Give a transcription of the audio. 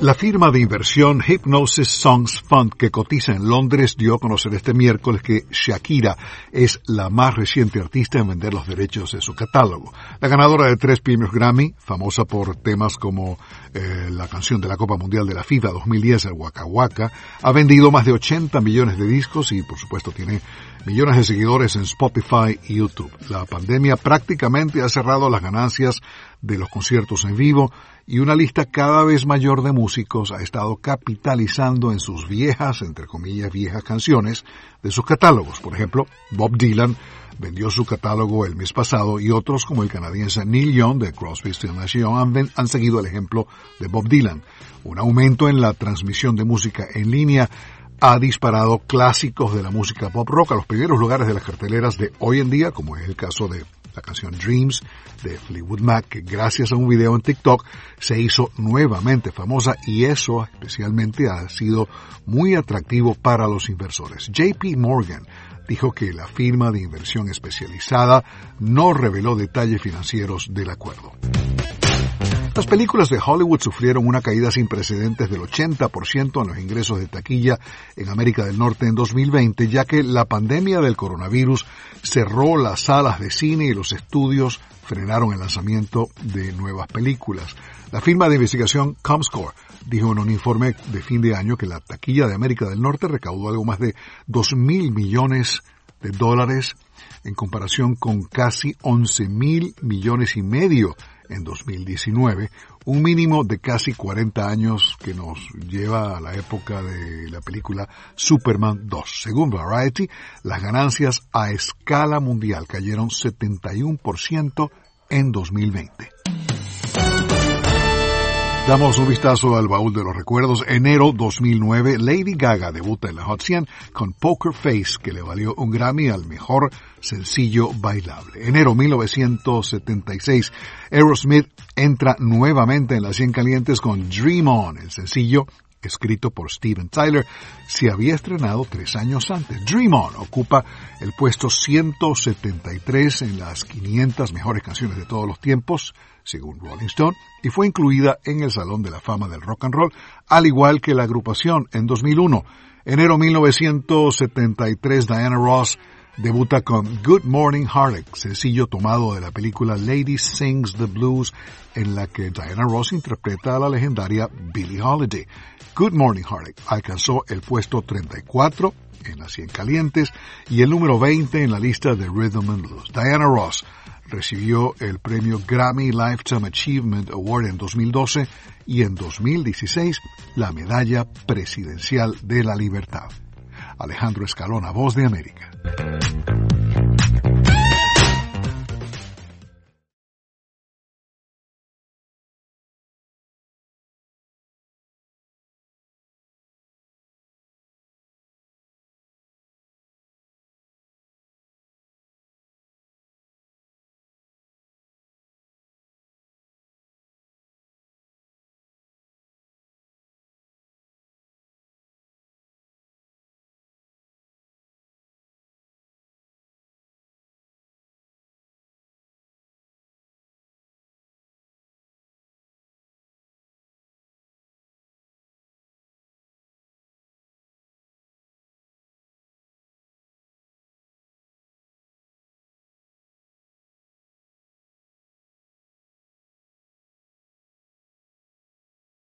La firma de inversión Hypnosis Songs Fund, que cotiza en Londres, dio a conocer este miércoles que Shakira es la más reciente artista en vender los derechos de su catálogo. La ganadora de 3 premios Grammy, famosa por temas como la canción de la Copa Mundial de la FIFA 2010, el Waka Waka, ha vendido más de 80 millones de discos y, por supuesto, tiene millones de seguidores en Spotify y YouTube. La pandemia prácticamente ha cerrado las ganancias de los conciertos en vivo y una lista cada vez mayor de músicos ha estado capitalizando en sus viejas, entre comillas, viejas canciones de sus catálogos. Por ejemplo, Bob Dylan vendió su catálogo el mes pasado y otros como el canadiense Neil Young de Crosby, Stills Nash & Young han seguido el ejemplo de Bob Dylan. Un aumento en la transmisión de música en línea ha disparado clásicos de la música pop rock a los primeros lugares de las carteleras de hoy en día, como es el caso de la canción Dreams de Fleetwood Mac, que gracias a un video en TikTok se hizo nuevamente famosa, y eso especialmente ha sido muy atractivo para los inversores. JP Morgan dijo que la firma de inversión especializada no reveló detalles financieros del acuerdo. Las películas de Hollywood sufrieron una caída sin precedentes del 80% en los ingresos de taquilla en América del Norte en 2020, ya que la pandemia del coronavirus cerró las salas de cine y los estudios frenaron el lanzamiento de nuevas películas. La firma de investigación Comscore dijo en un informe de fin de año que la taquilla de América del Norte recaudó algo más de $2,000 millones en comparación con casi $11,5 millones en 2019, un mínimo de casi 40 años que nos lleva a la época de la película Superman 2. Según Variety, las ganancias a escala mundial cayeron 71% en 2020. Damos un vistazo al baúl de los recuerdos. Enero 2009, Lady Gaga debuta en la Hot 100 con Poker Face, que le valió un Grammy al mejor sencillo bailable. Enero 1976, Aerosmith entra nuevamente en las 100 calientes con Dream On. El sencillo, escrito por Steven Tyler, se había estrenado 3 años antes. Dream On ocupa el puesto 173 en las 500 mejores canciones de todos los tiempos, según Rolling Stone, y fue incluida en el Salón de la Fama del Rock and Roll, al igual que la agrupación en 2001. Enero 1973, Diana Ross debuta con Good Morning Heartache, sencillo tomado de la película Lady Sings the Blues, en la que Diana Ross interpreta a la legendaria Billie Holiday. Good Morning Heartache alcanzó el puesto 34 en las 100 calientes y el número 20 en la lista de Rhythm and Blues. Diana Ross recibió el premio Grammy Lifetime Achievement Award en 2012 y en 2016 la Medalla Presidencial de la Libertad. Alejandro Escalona, Voz de América.